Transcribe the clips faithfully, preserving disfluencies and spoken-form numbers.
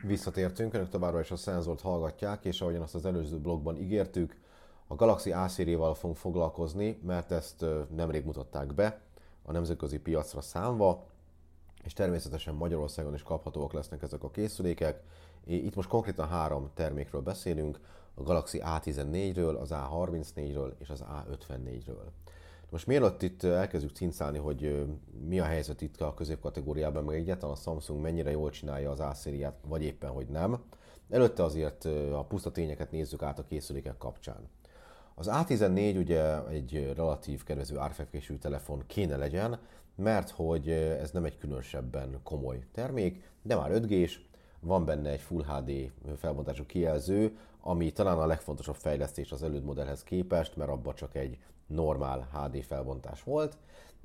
Visszatértünk, önök továbbra is a szenzort hallgatják, és ahogyan azt az előző blogban ígértük, a Galaxy A szériával fogunk foglalkozni, mert ezt nemrég mutatták be a nemzetközi piacra számva, és természetesen Magyarországon is kaphatóak lesznek ezek a készülékek. Itt most konkrétan három termékről beszélünk, a Galaxy A tizennégyről, az A harmincnégyről és az A ötvennégyről. Most mielőtt itt elkezdjük cincálni, hogy mi a helyzet itt a középkategóriában, meg egyáltalán a Samsung mennyire jól csinálja az A szériát, vagy éppen, hogy nem, előtte azért a puszta tényeket nézzük át a készülékek kapcsán. Az A tizennégy ugye egy relatív kedvező árfekvésű telefon kéne legyen, mert hogy ez nem egy különösebben komoly termék, de már öt gés, van benne egy Full há dé felbontású kijelző, ami talán a legfontosabb fejlesztés az előző modellhez képest, mert abban csak egy normál há dé felbontás volt,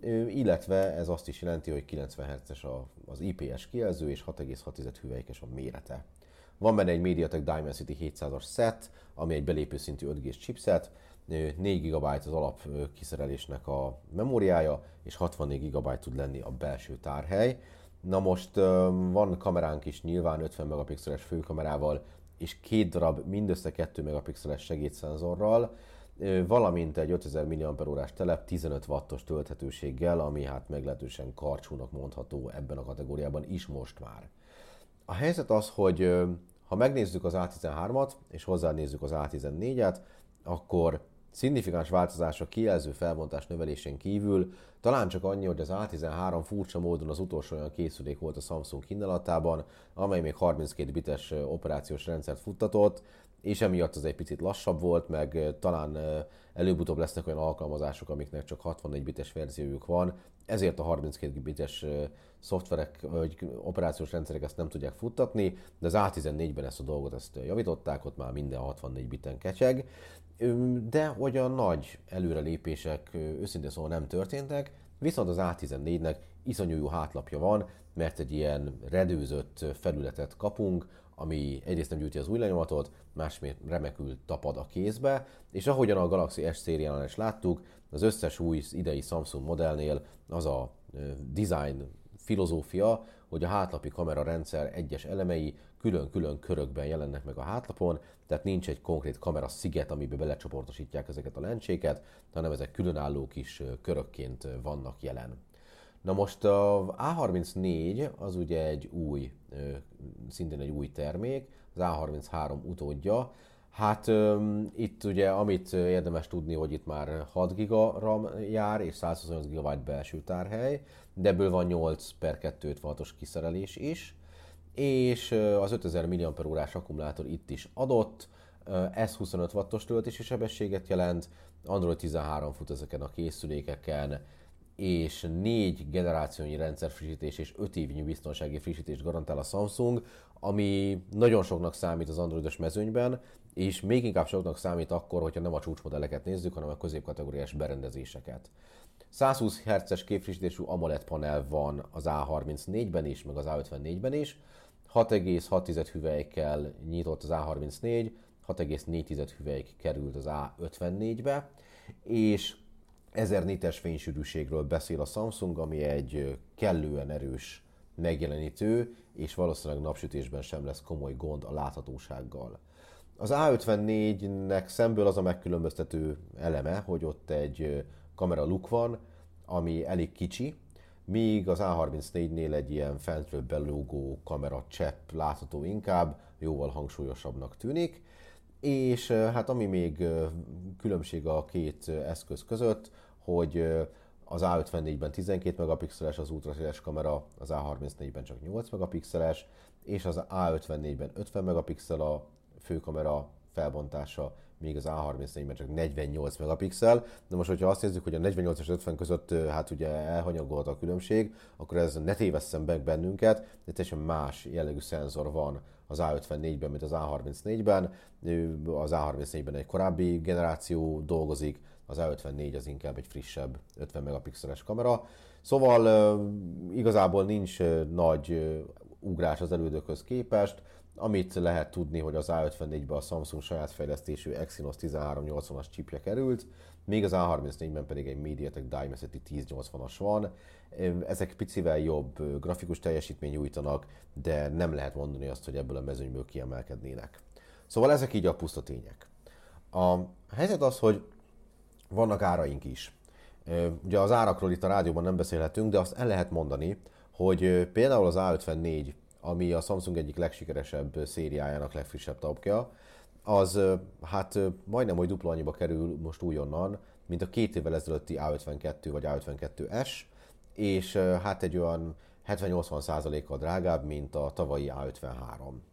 illetve ez azt is jelenti, hogy kilencven hertzes az i pé es kijelző és hat egész hat hüvelykes a mérete. Van benne egy MediaTek Dimensity hétszázas set, ami egy belépő szintű öt gés chipset, négy gigabyte az alap kiszerelésnek a memóriája, és hatvannégy gigabyte tud lenni a belső tárhely. Na most van kameránk is nyilván ötven megapixeles főkamerával, és két darab mindössze kettő megapixeles segédszenzorral, valamint egy ötezer milliampere órás telep tizenöt wattos tölthetőséggel, ami hát meglehetősen karcsúnak mondható ebben a kategóriában is most már. A helyzet az, hogy ha megnézzük az A tizenhármat, és hozzánézzük az A tizennégyet, akkor szignifikáns változás a kijelző felbontás növelésén kívül, talán csak annyi, hogy az A tizenhárom furcsa módon az utolsó olyan készülék volt a Samsung kínálatában, amely még harminckét bites operációs rendszert futtatott, és emiatt az egy picit lassabb volt, meg talán előbb-utóbb lesznek olyan alkalmazások, amiknek csak hatvannégy bites verziójuk van, ezért a harminckét bites szoftverek vagy operációs rendszerek ezt nem tudják futtatni, de az A tizennégyben ezt a dolgot ezt javították, ott már minden hatvannégy biten kecseg, de olyan nagy előrelépések őszintén szóval nem történtek, viszont az A tizennégynek iszonyú jó hátlapja van, mert egy ilyen redőzött felületet kapunk, ami egyrészt nem gyűjti az új lenyomatot, másrészt remekül tapad a kézbe, és ahogyan a Galaxy S szériánál is láttuk, az összes új idei Samsung modellnél az a design filozófia, hogy a hátlapi kamerarendszer egyes elemei külön-külön körökben jelennek meg a hátlapon, tehát nincs egy konkrét kamera sziget, amiben belecsoportosítják ezeket a lencséket, hanem ezek különálló kis körökként vannak jelen. Na most az A harmincnégy az ugye egy új, szintén egy új termék, az A harminchárom utódja. Hát itt ugye amit érdemes tudni, hogy itt már hat giga RAM jár és százhuszonnyolc gigabyte belső tárhely, de ebből van nyolc per kétszázötvenhatos kiszerelés is, és az ötezer milliampere órás akkumulátor itt is adott, ez huszonöt wattos töltési sebességet jelent, Android tizenhárom fut ezeken a készülékeken, és négy generációnyi rendszerfrissítés és öt évnyi biztonsági frissítést garantál a Samsung, ami nagyon soknak számít az androidos mezőnyben, és még inkább soknak számít akkor, hogyha nem a csúcsmodelleket nézzük, hanem a középkategóriás berendezéseket. százhúsz hertzes képfrissítésű AMOLED panel van az A harmincnégyben is, meg az A ötvennégyben is, hat egész hat hüvelykkel nyitott az A harmincnégy, hat egész négy hüvelyk került az A ötvennégybe, és ezer nites fénysűrűségről beszél a Samsung, ami egy kellően erős megjelenítő, és valószínűleg napsütésben sem lesz komoly gond a láthatósággal. Az A ötvennégynek szemből az a megkülönböztető eleme, hogy ott egy kamera luk van, ami elég kicsi, míg az A harmincnégynél egy ilyen fentről belógó kamera csepp látható inkább, jóval hangsúlyosabbnak tűnik. És hát ami még különbség a két eszköz között, hogy az A ötvennégyben tizenkét megapixeles az ultraszéles kamera, az A harmincnégyben csak nyolc megapixeles, és az A ötvennégyben ötven megapixel a főkamera felbontása, míg az A harmincnégyben csak negyvennyolc megapixel. De most, hogyha azt nézzük, hogy a negyvennyolc és ötven között hát ugye elhanyagolt a különbség, akkor ez ne tévesszem meg bennünket, de teljesen más jellegű szenzor van az A ötvennégyben, mint az A harmincnégyben. Az A harmincnégyben egy korábbi generáció dolgozik, az A ötvennégy az inkább egy frissebb ötven megapixeles kamera. Szóval igazából nincs nagy ugrás az elődökhöz képest, Amit lehet tudni, hogy az á ötvennégyben a Samsung saját fejlesztésű Exynos tizenhárom nyolcvanas chipje került, még az á harmincnégyben pedig egy MediaTek Dimensity ezernyolcvanas van. Ezek picivel jobb grafikus teljesítmény nyújtanak, de nem lehet mondani azt, hogy ebből a mezőnyből kiemelkednének. Szóval ezek így a puszta tények. A helyzet az, hogy vannak áraink is. Ugye az árakról itt a rádióban nem beszélhetünk, de azt el lehet mondani, hogy például az á ötvennégy, ami a Samsung egyik legsikeresebb szériájának legfrissebb tapja, az hát majdnem, hogy dupla annyiba kerül most újonnan, mint a két évvel ezelőtti á ötvenkettő vagy á ötvenkettő es, és hát egy olyan hetven-nyolcvan százalékkal drágább, mint a tavalyi á ötvenhárom.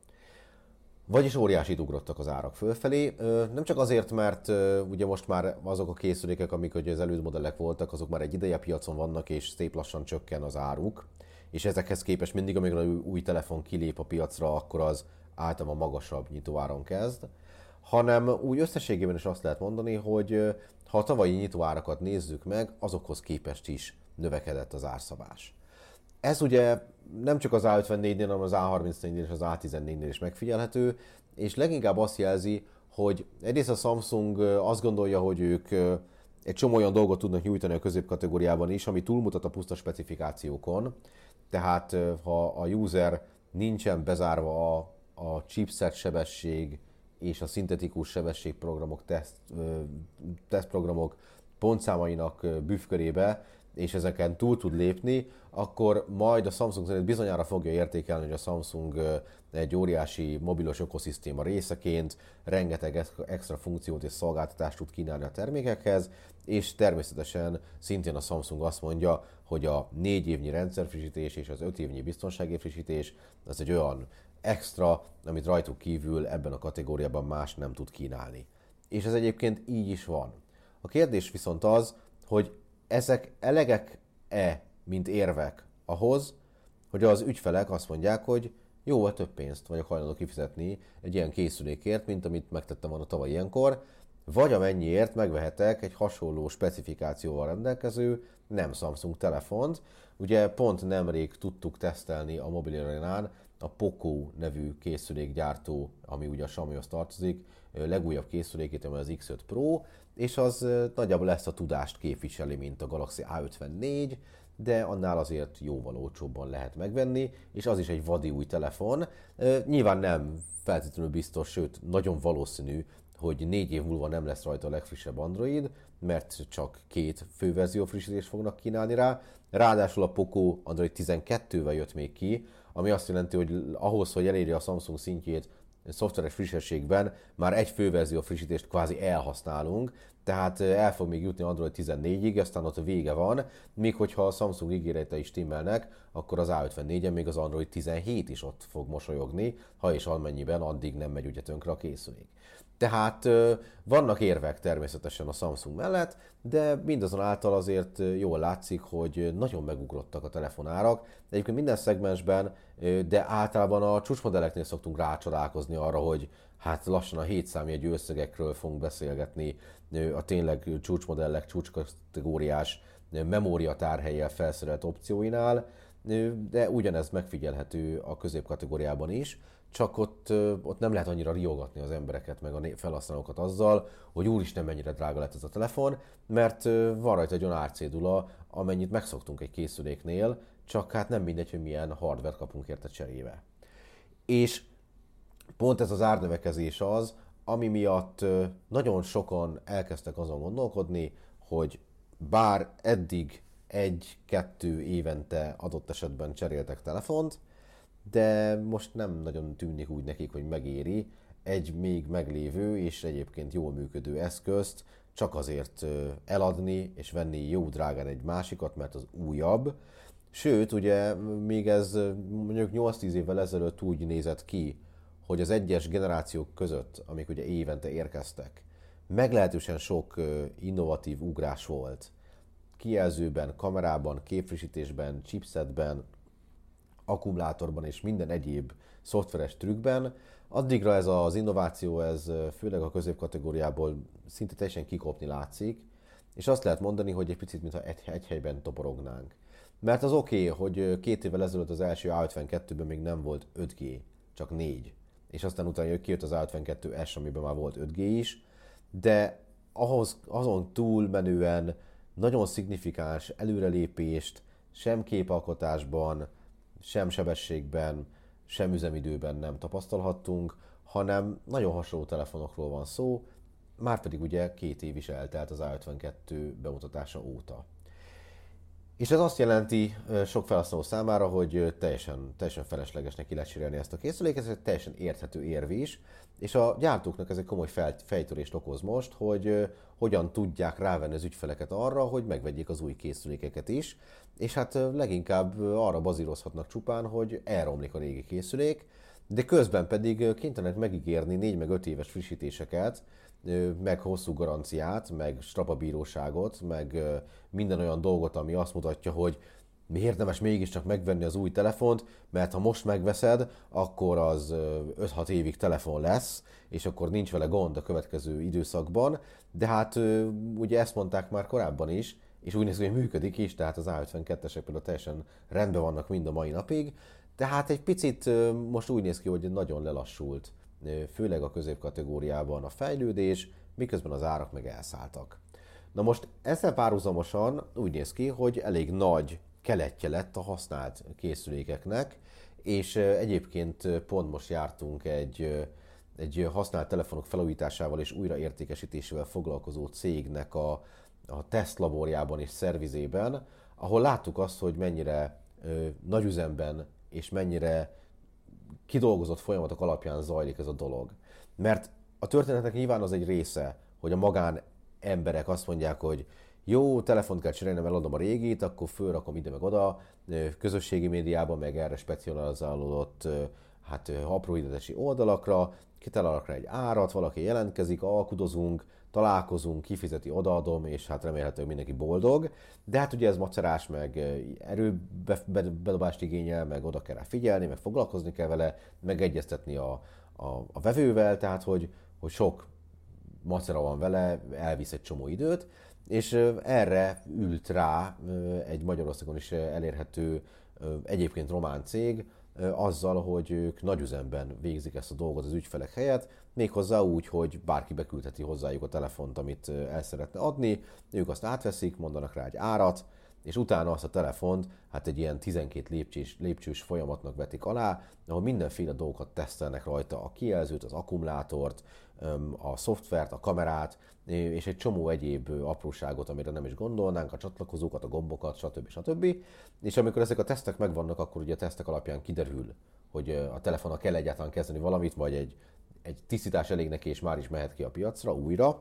Vagyis óriásit ugrottak az árak fölfelé, nem csak azért, mert ugye most már azok a készülékek, amik ugye az elődmodellek voltak, azok már egy ideje piacon vannak, és szép lassan csökken az áruk, és ezekhez képest mindig, amikor egy új telefon kilép a piacra, akkor az általában magasabb nyitóáron kezd, hanem úgy összességében is azt lehet mondani, hogy ha a tavalyi nyitóárakat nézzük meg, azokhoz képest is növekedett az árszabás. Ez ugye nem csak az á ötvennégynél, hanem az á harmincnégynél és az á tizennégynél is megfigyelhető, és leginkább azt jelzi, hogy egyrészt a Samsung azt gondolja, hogy ők egy csomó olyan dolgot tudnak nyújtani a középkategóriában is, ami túlmutat a puszta specifikációkon. Tehát ha a user nincsen bezárva a, a chipset sebesség és a szintetikus sebességprogramok, teszt, tesztprogramok pontszámainak büfkörébe, és ezeken túl tud lépni, akkor majd a Samsung szerint bizonyára fogja értékelni, hogy a Samsung egy óriási mobilos ökoszisztéma részeként rengeteg extra funkciót és szolgáltatást tud kínálni a termékekhez, és természetesen szintén a Samsung azt mondja, hogy a négy évnyi rendszerfrissítés és az öt évnyi biztonsági frissítés az egy olyan extra, amit rajtuk kívül ebben a kategóriában más nem tud kínálni. És ez egyébként így is van. A kérdés viszont az, hogy ezek elegek-e, mint érvek ahhoz, hogy az ügyfelek azt mondják, hogy jóval több pénzt vagyok hajlandó kifizetni egy ilyen készülékért, mint amit megtettem volna tavaly ilyenkor, vagy amennyiért megvehetek egy hasonló specifikációval rendelkező nem Samsung telefont. Ugye pont nemrég tudtuk tesztelni a Mobile Arenán a Poco nevű készülékgyártó, ami ugye a Xiaomihoz tartozik, legújabb készülékét, ami az iksz öt Pro, és az nagyjából ezt a tudást képviseli, mint a Galaxy á ötvennégy, de annál azért jóval olcsóbban lehet megvenni, és az is egy vadi új telefon. Nyilván nem feltétlenül biztos, sőt nagyon valószínű, hogy négy év múlva nem lesz rajta a legfrissebb Android, mert csak két főverzió frissítést fognak kínálni rá. Ráadásul a Poco Android tizenkettővel jött még ki, ami azt jelenti, hogy ahhoz, hogy elérje a Samsung szintjét szoftveres frissességben, már egy főverzió frissítést kvázi elhasználunk, tehát el fog még jutni Android tizennégyig, aztán ott a vége van, míg hogyha a Samsung ígéretei stimmelnek, akkor az á ötvennégyen még az Android tizenhét is ott fog mosolyogni, ha és amennyiben addig nem megy ugye tönkre a készülék. Tehát vannak érvek természetesen a Samsung mellett, de mindazonáltal azért jól látszik, hogy nagyon megugrottak a telefonárak. Egyébként minden szegmensben, de általában a csúcsmodelleknél szoktunk rácsodálkozni arra, hogy hát lassan a hét számjegyű összegekről fogunk beszélgetni, a tényleg csúcsmodellek, csúcskategóriás memóriatárhellyel felszerelt opcióinál, de ugyanez megfigyelhető a középkategóriában is, csak ott, ott nem lehet annyira riogatni az embereket, meg a felhasználókat azzal, hogy úristen mennyire drága lett ez a telefon, mert van rajta egy olyan árcédula, amennyit megszoktunk egy készüléknél, csak hát nem mindegy, hogy milyen hardware kapunk érte cserébe. És pont ez az árnövekezés az, ami miatt nagyon sokan elkezdtek azon gondolkodni, hogy bár eddig egy-kettő évente adott esetben cseréltek telefont, de most nem nagyon tűnik úgy nekik, hogy megéri egy még meglévő és egyébként jól működő eszközt csak azért eladni és venni jó drágán egy másikat, mert az újabb. Sőt, ugye még ez mondjuk nyolc-tíz évvel ezelőtt úgy nézett ki, hogy az egyes generációk között, amik ugye évente érkeztek, meglehetősen sok innovatív ugrás volt. Kijelzőben, kamerában, képfrissítésben, chipsetben, akkumulátorban és minden egyéb szoftveres trükkben. Addigra ez az innováció, ez főleg a középkategóriából szinte teljesen kikopni látszik, és azt lehet mondani, hogy egy picit mintha egy, egy helyben toporognánk. Mert az oké, okay, hogy két évvel ezelőtt az első á ötvenkettőben még nem volt öt G, csak négy. és aztán utána kijött az á ötvenkettő S, amiben már volt öt G is, de ahhoz, azon túl menően nagyon szignifikáns előrelépést sem képalkotásban, sem sebességben, sem üzemidőben nem tapasztalhattunk, hanem nagyon hasonló telefonokról van szó, márpedig ugye két év is eltelt az á ötvenkettő bemutatása óta. És ez azt jelenti sok felhasználó számára, hogy teljesen, teljesen felesleges neki lecserélni ezt a készüléket, ez egy teljesen érthető érv is, és a gyártóknak ez egy komoly fejtörést okoz most, hogy hogyan tudják rávenni az ügyfeleket arra, hogy megvegyék az új készülékeket is, és hát leginkább arra bazírozhatnak csupán, hogy elromlik a régi készülék, de közben pedig kénytelenek megígérni négy meg öt éves frissítéseket, meg hosszú garanciát, meg strapabíróságot, meg minden olyan dolgot, ami azt mutatja, hogy érdemes mégiscsak megvenni az új telefont, mert ha most megveszed, akkor az öt-hat évig telefon lesz, és akkor nincs vele gond a következő időszakban, de hát ugye ezt mondták már korábban is, és úgy néz ki, hogy működik is, tehát az á ötvenkettesek például teljesen rendben vannak mind a mai napig, tehát egy picit most úgy néz ki, hogy nagyon lelassult, főleg a középkategóriában a fejlődés, miközben az árak meg elszálltak. Na most ezzel párhuzamosan úgy néz ki, hogy elég nagy keletje lett a használt készülékeknek, és egyébként pont most jártunk egy, egy használt telefonok felújításával és újraértékesítésével foglalkozó cégnek a, a tesztlaborjában és szervizében, ahol láttuk azt, hogy mennyire ö, nagyüzemben és mennyire kidolgozott folyamatok alapján zajlik ez a dolog. Mert a történetnek nyilván az egy része, hogy a magán emberek azt mondják, hogy jó, telefont kell cserélnem, eladom a régit, akkor fölrakom ide meg oda, közösségi médiában, meg erre specializálódott hát apró hirdetési oldalakra, kitalálok rá egy árat, valaki jelentkezik, alkudozunk, találkozunk, kifizeti, odaadom, és hát remélhetőleg mindenki boldog. De hát ugye ez macerás, meg erőbedobást igényel, meg oda kell rá figyelni, meg foglalkozni kell vele, megegyeztetni a, a, a vevővel, tehát hogy, hogy sok macera van vele, elvisz egy csomó időt, és erre ült rá egy Magyarországon is elérhető, egyébként román cég, azzal, hogy ők nagyüzemben végzik ezt a dolgot az ügyfelek helyett, méghozzá úgy, hogy bárki beküldheti hozzájuk a telefont, amit el szeretne adni, ők azt átveszik, mondanak rá egy árat, és utána azt a telefont hát egy ilyen tizenkét lépcsős, lépcsős folyamatnak vetik alá, ahol mindenféle dolgokat tesztelnek rajta, a kijelzőt, az akkumulátort, a szoftvert, a kamerát, és egy csomó egyéb apróságot, amire nem is gondolnánk, a csatlakozókat, a gombokat, stb. stb. És amikor ezek a tesztek megvannak, akkor ugye a tesztek alapján kiderül, hogy a telefonnal kell egyáltalán kezdeni valamit, vagy egy, egy tisztítás elég neki, és már is mehet ki a piacra újra.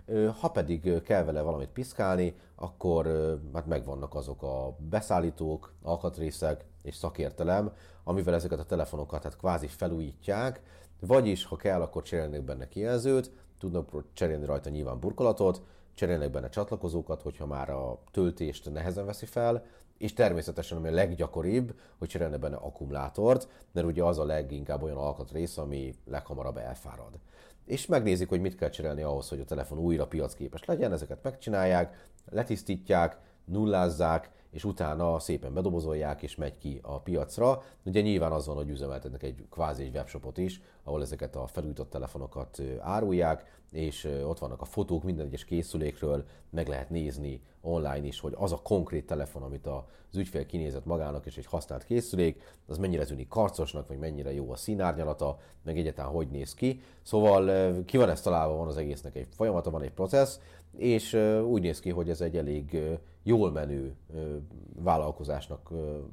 Ha pedig kell vele valamit piszkálni, akkor hát megvannak azok a beszállítók, alkatrészek és szakértelem, amivel ezeket a telefonokat hát kvázi felújítják, vagyis ha kell, akkor cserélnek benne kijelzőt, tudnak cserélni rajta nyilván burkolatot, cserélnek benne csatlakozókat, hogyha már a töltést nehezen veszi fel, és természetesen ami a leggyakoribb, hogy cserélne benne akkumulátort, mert ugye az a leginkább olyan alkatrész, ami leghamarabb elfárad. És megnézik, hogy mit kell cserélni ahhoz, hogy a telefon újra piacképes legyen, ezeket megcsinálják, letisztítják, nullázzák, és utána szépen bedobozolják, és megy ki a piacra. Ugye nyilván az van, hogy üzemeltetnek egy kvázi egy webshopot is, ahol ezeket a felújított telefonokat árulják, és ott vannak a fotók minden egyes készülékről, meg lehet nézni online is, hogy az a konkrét telefon, amit az ügyfél kinézett magának, és egy használt készülék, az mennyire tűnik karcosnak, vagy mennyire jó a színárnyalata, meg egyáltalán hogy néz ki. Szóval ki van ez találva, van az egésznek egy folyamata, van egy processz, és úgy néz ki, hogy ez egy elég jól menő vállalkozásnak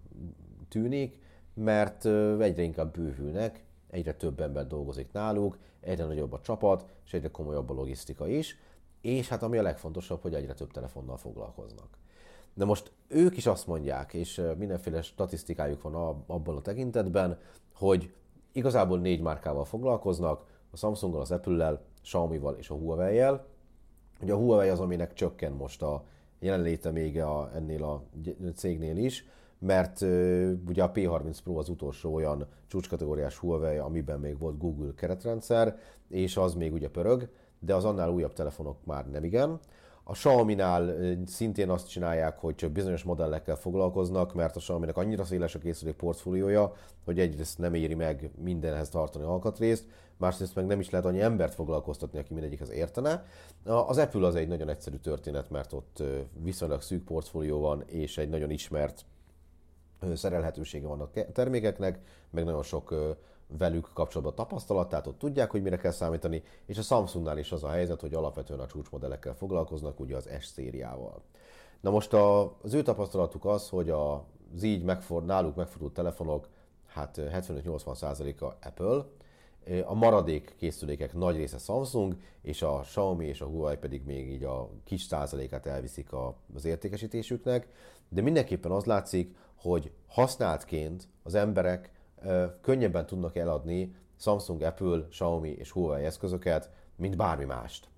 tűnik, mert egyre inkább bővülnek, egyre több ember dolgozik náluk, egyre nagyobb a csapat, és egyre komolyabb a logisztika is, és hát ami a legfontosabb, hogy egyre több telefonnal foglalkoznak. De most ők is azt mondják, és mindenféle statisztikájuk van abban a tekintetben, hogy igazából négy márkával foglalkoznak, a Samsunggal, az Apple-lel, Xiaomi-val és a Huawei-jel. Ugye a Huawei az, aminek csökken most a jelenléte még a, ennél a cégnél is, mert uh, ugye a P harminc Pro az utolsó olyan csúcskategóriás Huawei, amiben még volt Google keretrendszer, és az még ugye pörög, de az annál újabb telefonok már nem igen. A Xiaomi-nál szintén azt csinálják, hogy csak bizonyos modellekkel foglalkoznak, mert a Xiaomi-nak annyira széles a készülék portfóliója, hogy egyrészt nem éri meg mindenhez tartani alkatrészt, másrészt meg nem is lehet annyi embert foglalkoztatni, aki mindegyikhez értene. Az Apple az egy nagyon egyszerű történet, mert ott viszonylag szűk portfólió van, és egy nagyon ismert szerelhetősége van a termékeknek, meg nagyon sok velük kapcsolatban tapasztalat, tehát ott tudják, hogy mire kell számítani, és a Samsungnál is az a helyzet, hogy alapvetően a csúcsmodellekkel foglalkoznak, ugye az S szériával. Na most a, az ő tapasztalatuk az, hogy az így megfor, náluk megfordult telefonok, hát hetvenöt-nyolcvan százaléka Apple, a maradék készülékek nagy része Samsung, és a Xiaomi és a Huawei pedig még így a kis százalékát elviszik az értékesítésüknek, de mindenképpen az látszik, hogy használtként az emberek könnyebben tudnak eladni Samsung, Apple, Xiaomi és Huawei eszközöket, mint bármi mást.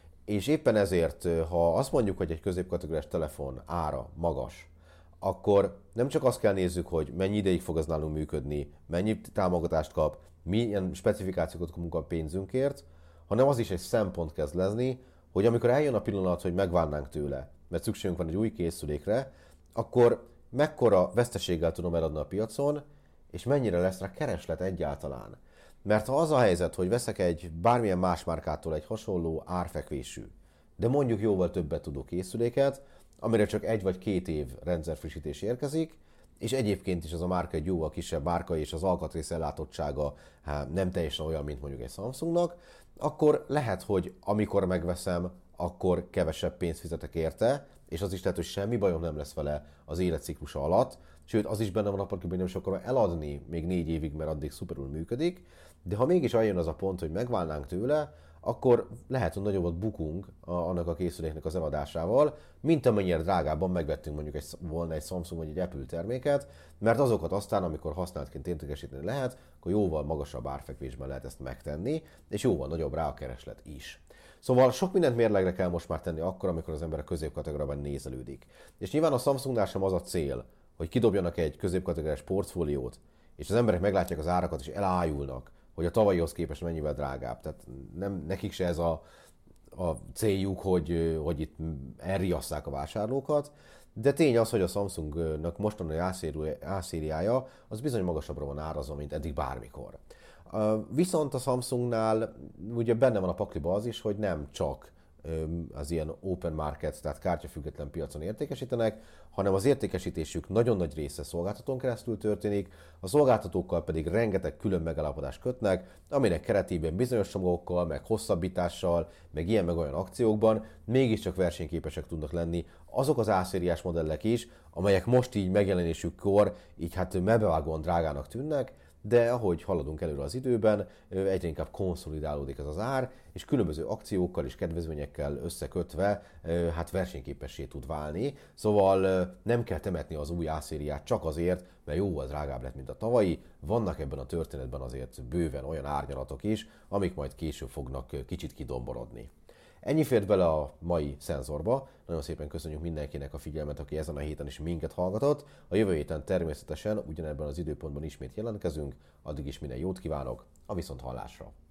És éppen ezért, ha azt mondjuk, hogy egy középkategóriás telefon ára magas, akkor nem csak azt kell nézzük, hogy mennyi ideig fog az nálunk működni, mennyi támogatást kap, milyen specifikációkat kapunk a pénzünkért, hanem az is egy szempont kezd lenni, hogy amikor eljön a pillanat, hogy megválnánk tőle, mert szükségünk van egy új készülékre, akkor mekkora veszteséggel tudom eladni a piacon, és mennyire lesz rá kereslet egyáltalán. Mert ha az a helyzet, hogy veszek egy bármilyen más márkától egy hasonló árfekvésű, de mondjuk jóval többet tudó készüléket, amire csak egy vagy két év rendszerfrissítés érkezik, és egyébként is az a márka egy jóval kisebb márka, és az alkatrész ellátottsága hát, nem teljesen olyan, mint mondjuk egy Samsungnak, akkor lehet, hogy amikor megveszem, akkor kevesebb pénzt fizetek érte, és az is lehet, hogy semmi bajom nem lesz vele az életciklusa alatt, sőt az is benne van a pakliban, hogy nem is akarom eladni még négy évig, mert addig szuperul működik, de ha mégis eljön az a pont, hogy megválnánk tőle, akkor lehet, hogy nagyobbat bukunk a, annak a készüléknek az eladásával, mint amennyire drágábban megvettünk mondjuk egy, volna egy Samsung vagy egy Apple terméket, mert azokat aztán, amikor használtként értékesíteni lehet, akkor jóval magasabb árfekvésben lehet ezt megtenni, és jóval nagyobb rá a kereslet is. Szóval sok mindent mérlegre kell most már tenni akkor, amikor az ember a középkategóriában nézelődik. És nyilván a Samsungnál sem az a cél, hogy kidobjanak egy középkategóriás portfóliót, és az emberek meglátják az árakat és elájulnak, hogy a tavalyihoz képest mennyivel drágább. Tehát nem, nekik se ez a, a céljuk, hogy, hogy itt elriasszák a vásárlókat, de tény az, hogy a Samsungnak mostani A-szériája az bizony magasabbra van árazva, mint eddig bármikor. Viszont a Samsungnál ugye benne van a pakliba az is, hogy nem csak az ilyen open market, tehát kártyafüggetlen piacon értékesítenek, hanem az értékesítésük nagyon nagy része szolgáltatón keresztül történik, a szolgáltatókkal pedig rengeteg külön megállapodást kötnek, aminek keretében bizonyos csomagokkal, meg hosszabbítással, meg ilyen meg olyan akciókban mégiscsak versenyképesek tudnak lenni azok az A-szériás modellek is, amelyek most így megjelenésükkor így hát mebevágóan drágának tűnnek, de ahogy haladunk előre az időben, egyre inkább konszolidálódik ez az ár, és különböző akciókkal és kedvezményekkel összekötve hát versenyképessé tud válni. Szóval nem kell temetni az új A-szériát csak azért, mert jóval drágább lett, mint a tavalyi. Vannak ebben a történetben azért bőven olyan árnyalatok is, amik majd később fognak kicsit kidomborodni. Ennyi fért bele a mai szenzorba. Nagyon szépen köszönjük mindenkinek a figyelmet, aki ezen a héten is minket hallgatott. A jövő héten természetesen ugyanebben az időpontban ismét jelentkezünk. Addig is minden jót kívánok, a viszonthallásra!